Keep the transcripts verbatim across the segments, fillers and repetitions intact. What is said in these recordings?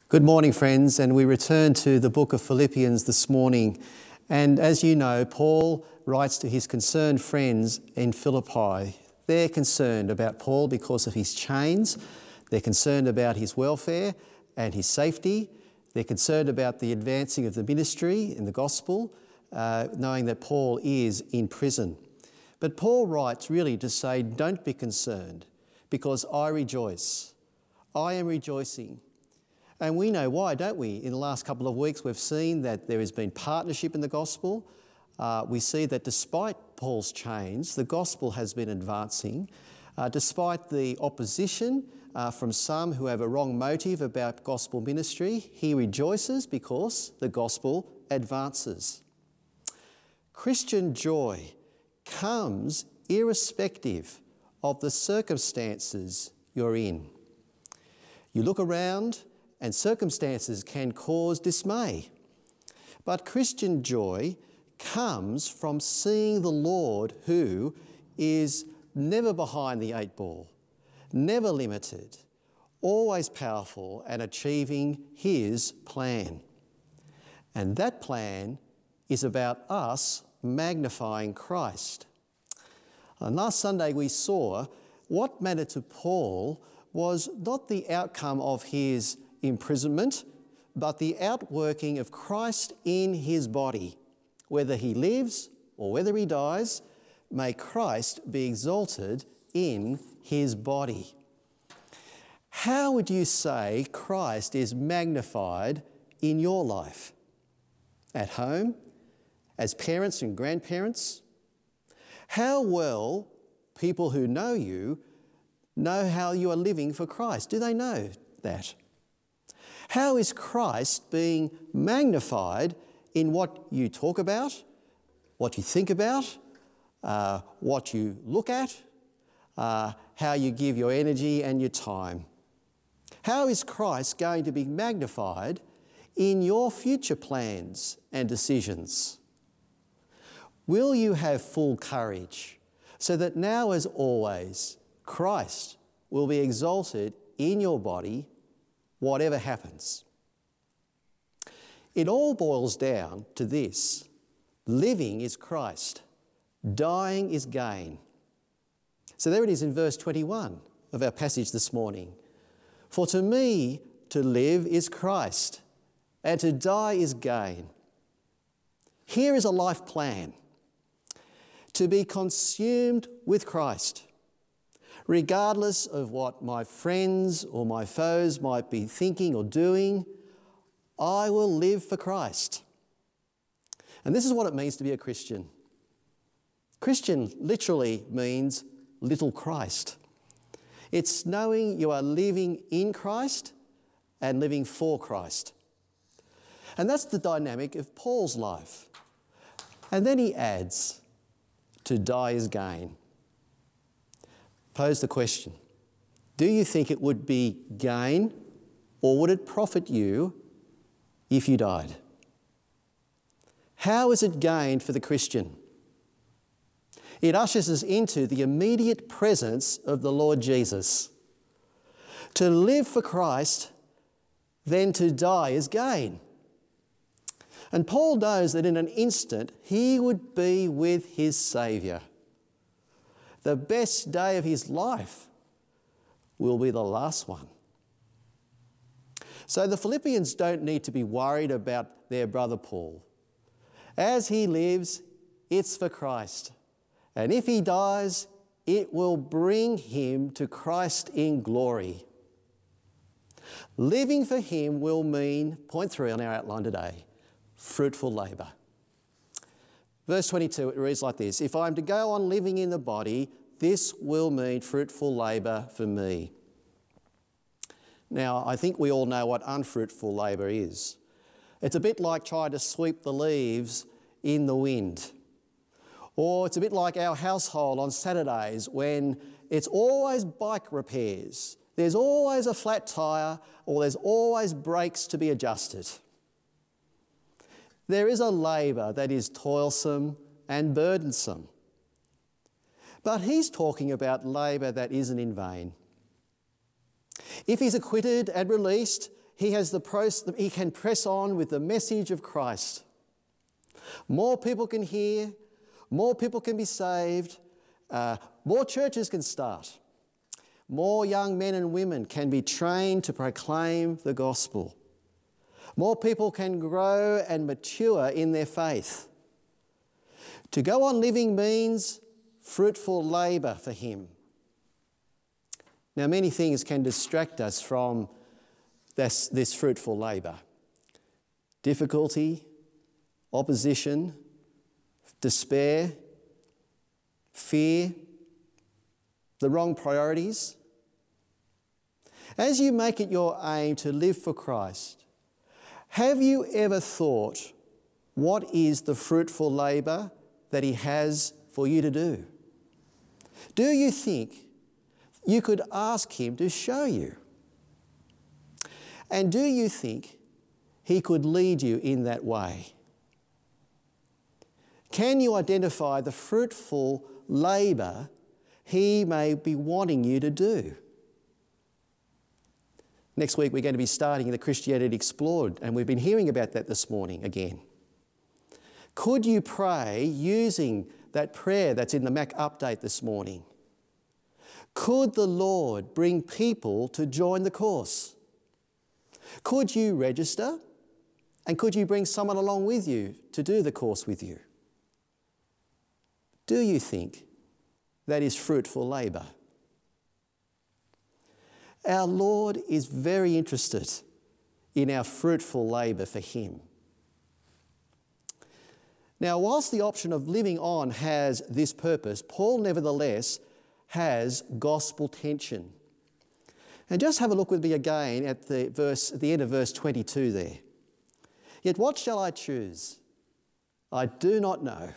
Good morning, friends, and we return to the book of Philippians this morning. And as you know, Paul writes to his concerned friends in Philippi. They're concerned about Paul because of his chains. They're concerned about his welfare and his safety. They're concerned about the advancing of the ministry in the gospel, uh, knowing that Paul is in prison. But Paul writes really to say, don't be concerned, because I rejoice. I am rejoicing. And we know why, don't we? In the last couple of weeks, we've seen that there has been partnership in the gospel. Uh, we see that despite Paul's chains, the gospel has been advancing. Uh, despite the opposition uh, from some who have a wrong motive about gospel ministry, he rejoices because the gospel advances. Christian joy comes irrespective of the circumstances you're in. You look around, and circumstances can cause dismay. But Christian joy comes from seeing the Lord, who is never behind the eight ball, never limited, always powerful and achieving his plan. And that plan is about us magnifying Christ. And last Sunday we saw what mattered to Paul was not the outcome of his imprisonment, but the outworking of Christ in his body. Whether he lives or whether he dies, may Christ be exalted in his body. How would you say Christ is magnified in your life? At home? As parents and grandparents? How well people who know you know how you are living for Christ? Do they know that? How is Christ being magnified in what you talk about, what you think about, uh, what you look at, uh, how you give your energy and your time? How is Christ going to be magnified in your future plans and decisions? Will you have full courage so that now, as always, Christ will be exalted in your body, whatever happens? It all boils down to this: living is Christ, dying is gain. So there it is in verse twenty-one of our passage this morning. For to me to live is Christ, and to die is gain. Here is a life plan: to be consumed with Christ, regardless of what my friends or my foes might be thinking or doing. I will live for Christ. And this is what it means to be a Christian. Christian literally means little Christ. It's knowing you are living in Christ and living for Christ. And that's the dynamic of Paul's life. And then he adds, to die is gain. Pose the question: do you think it would be gain, or would it profit you if you died? How is it gained for the Christian? It ushers us into the immediate presence of the Lord Jesus. To live for Christ, then to die is gain. And Paul knows that in an instant he would be with his Saviour. The best day of his life will be the last one. So the Philippians don't need to be worried about their brother Paul. As he lives, it's for Christ. And if he dies, it will bring him to Christ in glory. Living for him will mean, point three on our outline today, fruitful labour. Verse twenty-two, it reads like this: if I am to go on living in the body, this will mean fruitful labour for me. Now, I think we all know what unfruitful labour is. It's a bit like trying to sweep the leaves in the wind. Or it's a bit like our household on Saturdays when it's always bike repairs. There's always a flat tyre, or there's always brakes to be adjusted. There is a labour that is toilsome and burdensome. But he's talking about labour that isn't in vain. If he's acquitted and released, he has the pros- he can press on with the message of Christ. More people can hear, more people can be saved, uh, more churches can start. More young men and women can be trained to proclaim the gospel. More people can grow and mature in their faith. To go on living means fruitful labour for him. Now, many things can distract us from this, this fruitful labour. Difficulty, opposition, despair, fear, the wrong priorities. As you make it your aim to live for Christ, have you ever thought, what is the fruitful labour that he has for you to do? Do you think you could ask him to show you? And do you think he could lead you in that way? Can you identify the fruitful labour he may be wanting you to do? Next week we're going to be starting the Christianity Explored, and we've been hearing about that this morning again. Could you pray using that prayer that's in the Mac update this morning? Could the Lord bring people to join the course? Could you register? And could you bring someone along with you to do the course with you? Do you think that is fruitful labour? Our Lord is very interested in our fruitful labour for him. Now, whilst the option of living on has this purpose, Paul nevertheless has gospel tension. And just have a look with me again at the verse, at the end of verse twenty-two there. Yet what shall I choose? I do not know.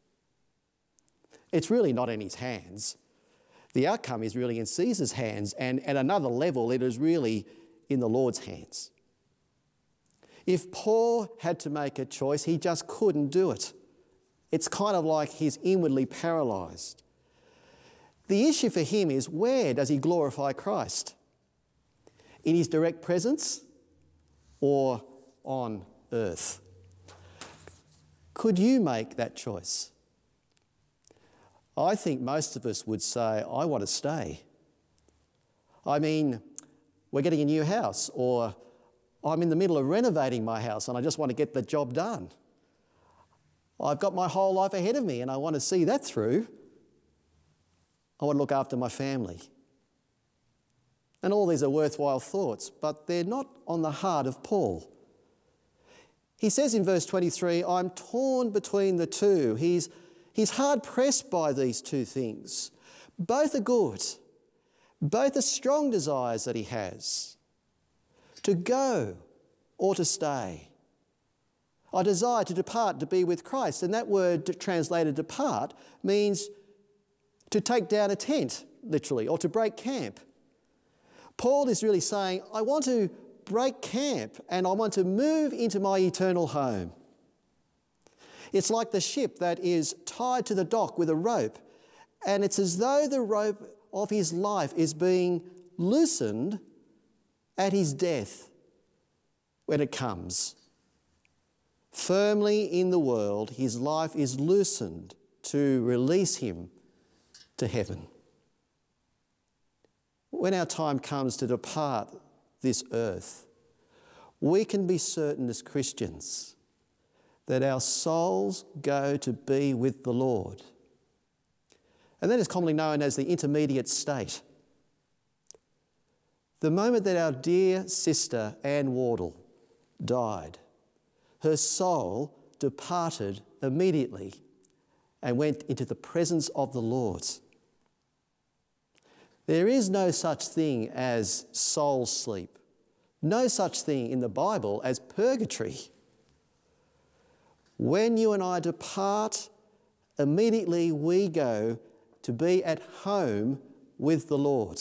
It's really not in his hands. The outcome is really in Caesar's hands, and at another level, it is really in the Lord's hands. If Paul had to make a choice, he just couldn't do it. It's kind of like he's inwardly paralysed. The issue for him is, where does he glorify Christ? In his direct presence or on earth? Could you make that choice? I think most of us would say, I want to stay. I mean, we're getting a new house, or I'm in the middle of renovating my house and I just want to get the job done. I've got my whole life ahead of me and I want to see that through. I want to look after my family. And all these are worthwhile thoughts, but they're not on the heart of Paul. He says in verse twenty-three, I'm torn between the two. He's, he's hard pressed by these two things. Both are good. Both are strong desires that he has. To go or to stay. I desire to depart to be with Christ. And that word translated depart means to take down a tent, literally, or to break camp. Paul is really saying, I want to break camp and I want to move into my eternal home. It's like the ship that is tied to the dock with a rope, and it's as though the rope of his life is being loosened at his death when it comes. Firmly in the world, his life is loosened to release him to heaven. When our time comes to depart this earth, we can be certain as Christians that our souls go to be with the Lord. And that is commonly known as the intermediate state. The moment that our dear sister Anne Wardle died, her soul departed immediately and went into the presence of the Lord. There is no such thing as soul sleep, no such thing in the Bible as purgatory. When you and I depart, immediately we go to be at home with the Lord.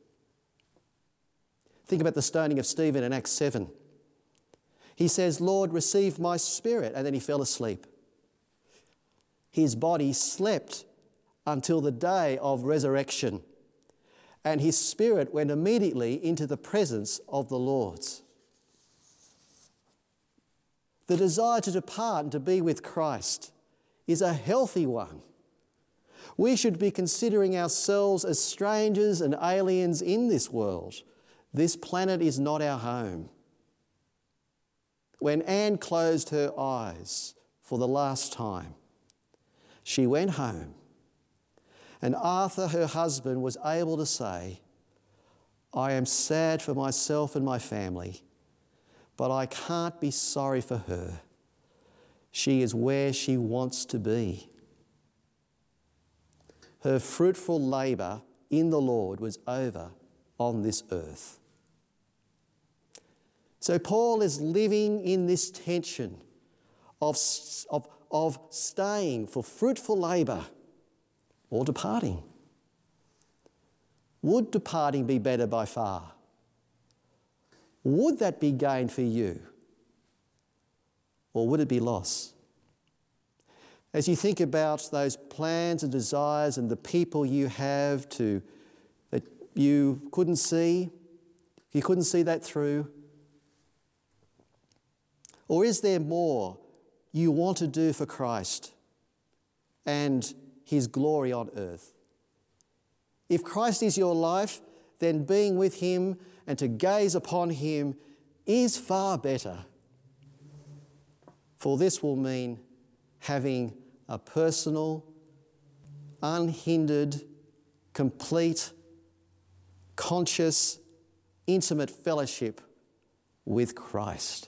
Think about the stoning of Stephen in Acts seven. He says, Lord, receive my spirit, and then he fell asleep. His body slept until the day of resurrection, and his spirit went immediately into the presence of the Lord. The desire to depart and to be with Christ is a healthy one. We should be considering ourselves as strangers and aliens in this world. This planet is not our home. When Anne closed her eyes for the last time, she went home, and Arthur, her husband, was able to say, I am sad for myself and my family, but I can't be sorry for her. She is where she wants to be. Her fruitful labour in the Lord was over on this earth. So Paul is living in this tension of, of, of staying for fruitful labour or departing. Would departing be better by far? Would that be gain for you? Or would it be loss? As you think about those plans and desires and the people you have to that you couldn't see, you couldn't see that through, or is there more you want to do for Christ and His glory on earth? If Christ is your life, then being with Him and to gaze upon Him is far better. For this will mean having a personal, unhindered, complete, conscious, intimate fellowship with Christ.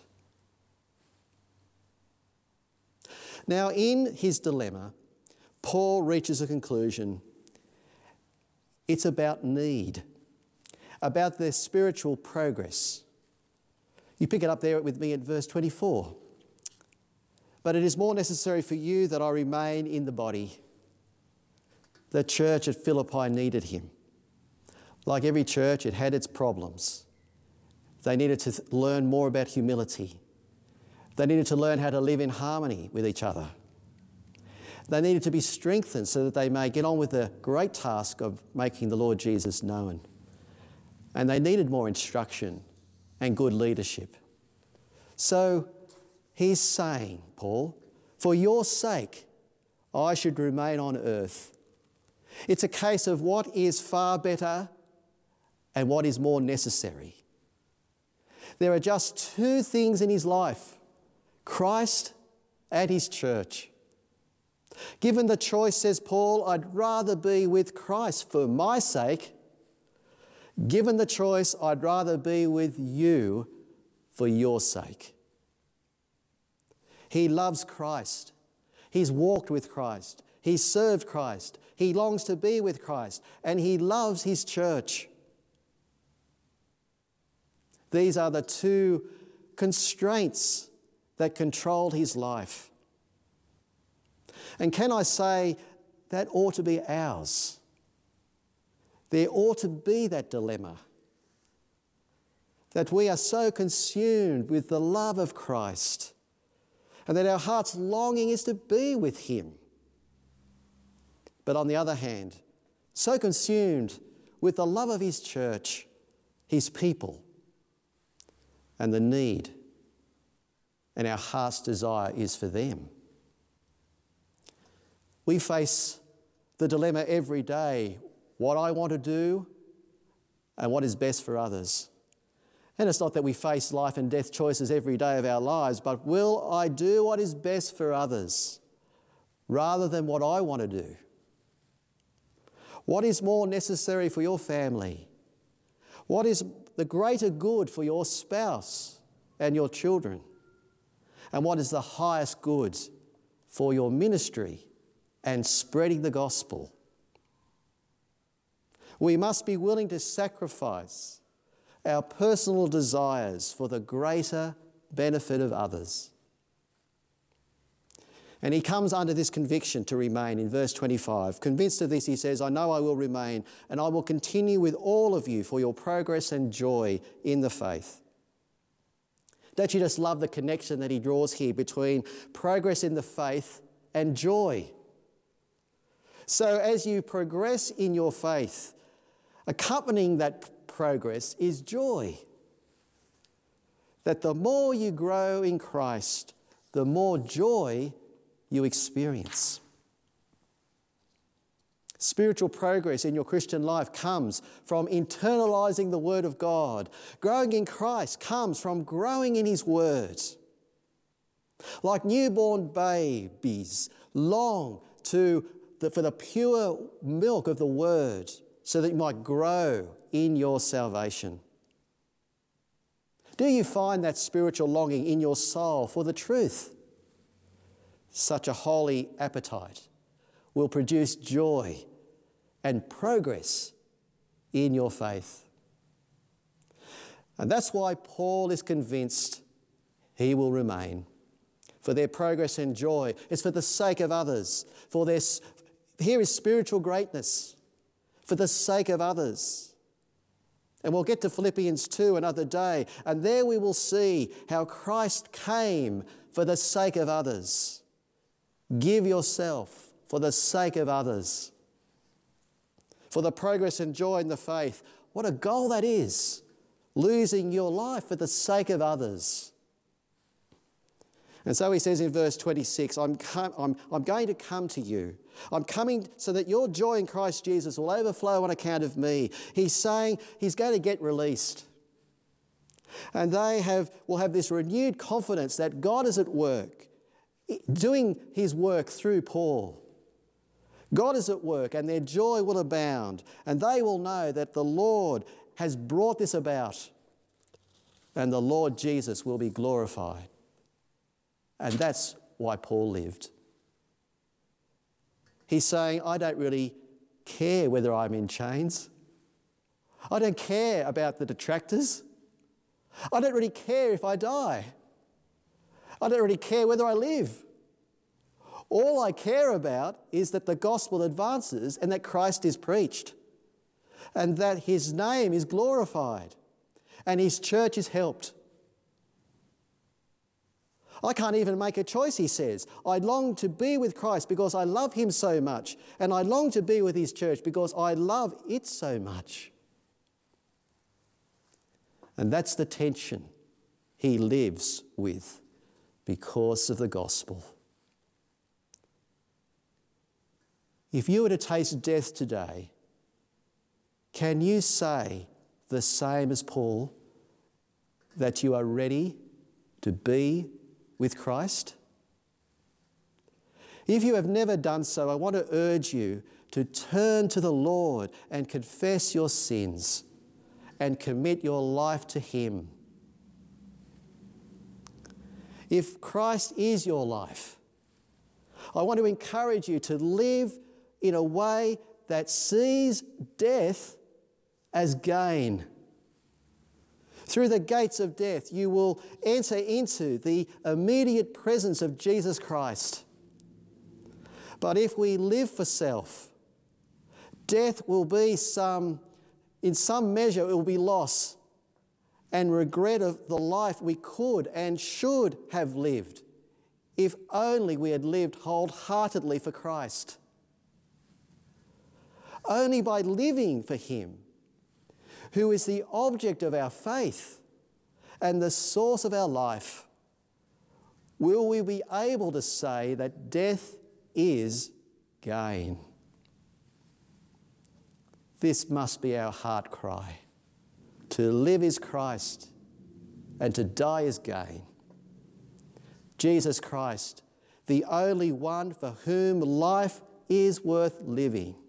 Now, in his dilemma, Paul reaches a conclusion. It's about need, about their spiritual progress. You pick it up there with me at verse twenty-four. But it is more necessary for you that I remain in the body. The church at Philippi needed him. Like every church, it had its problems. They needed to th- learn more about humility. They needed to learn how to live in harmony with each other. They needed to be strengthened so that they may get on with the great task of making the Lord Jesus known. And they needed more instruction and good leadership. So he's saying, Paul, for your sake, I should remain on earth. It's a case of what is far better and what is more necessary. There are just two things in his life, Christ and his church. Given the choice, says Paul, I'd rather be with Christ for my sake. Given the choice, I'd rather be with you for your sake. He loves Christ. He's walked with Christ. He's served Christ. He longs to be with Christ. And he loves his church. These are the two constraints that controlled his life. And can I say that ought to be ours? There ought to be that dilemma. That we are so consumed with the love of Christ and that our heart's longing is to be with him. But on the other hand, so consumed with the love of his church, his people, and the need, and our heart's desire is for them. We face the dilemma every day, what I want to do and what is best for others. And it's not that we face life and death choices every day of our lives, but will I do what is best for others rather than what I want to do? What is more necessary for your family? What is the greater good for your spouse and your children? And what is the highest good for your ministry and spreading the gospel? We must be willing to sacrifice our personal desires for the greater benefit of others. And he comes under this conviction to remain in verse twenty-five. Convinced of this, he says, I know I will remain, and I will continue with all of you for your progress and joy in the faith. Don't you just love the connection that he draws here between progress in the faith and joy? So as you progress in your faith, accompanying that progress is joy. That the more you grow in Christ the more joy you experience. Spiritual progress in your Christian life comes from internalising the Word of God. Growing in Christ comes from growing in His Word. Like newborn babies long to the, for the pure milk of the Word so that you might grow in your salvation. Do you find that spiritual longing in your soul for the truth? Such a holy appetite will produce joy and progress in your faith. And that's why Paul is convinced he will remain. For their progress and joy, it's for the sake of others. For their, here is spiritual greatness, for the sake of others. And we'll get to Philippians two another day, and there we will see how Christ came for the sake of others. Give yourself for the sake of others. For the progress and joy in the faith. What a goal that is. Losing your life for the sake of others. And so he says in verse twenty-six, I'm, com- I'm, I'm going to come to you. I'm coming so that your joy in Christ Jesus will overflow on account of me. He's saying he's going to get released. And they have will have this renewed confidence that God is at work, doing his work through Paul. God is at work and their joy will abound, and they will know that the Lord has brought this about and the Lord Jesus will be glorified. And that's why Paul lived. He's saying, I don't really care whether I'm in chains. I don't care about the detractors. I don't really care if I die. I don't really care whether I live. All I care about is that the gospel advances and that Christ is preached and that his name is glorified and his church is helped. I can't even make a choice, he says. I long to be with Christ because I love him so much, and I long to be with his church because I love it so much. And that's the tension he lives with because of the gospel. If you were to taste death today, can you say the same as Paul, that you are ready to be with Christ? If you have never done so, I want to urge you to turn to the Lord and confess your sins and commit your life to him. If Christ is your life, I want to encourage you to live in a way that sees death as gain. Through the gates of death, you will enter into the immediate presence of Jesus Christ. But if we live for self, death will be some, in some measure, it will be loss and regret of the life we could and should have lived if only we had lived wholeheartedly for Christ. Only by living for him, who is the object of our faith and the source of our life, will we be able to say that death is gain. This must be our heart cry. To live is Christ and to die is gain. Jesus Christ, the only one for whom life is worth living.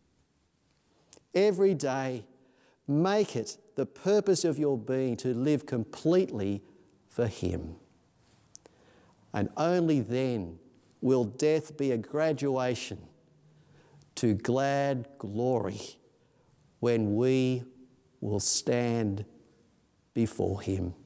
Every day, make it the purpose of your being to live completely for him. And only then will death be a graduation to glad glory when we will stand before him.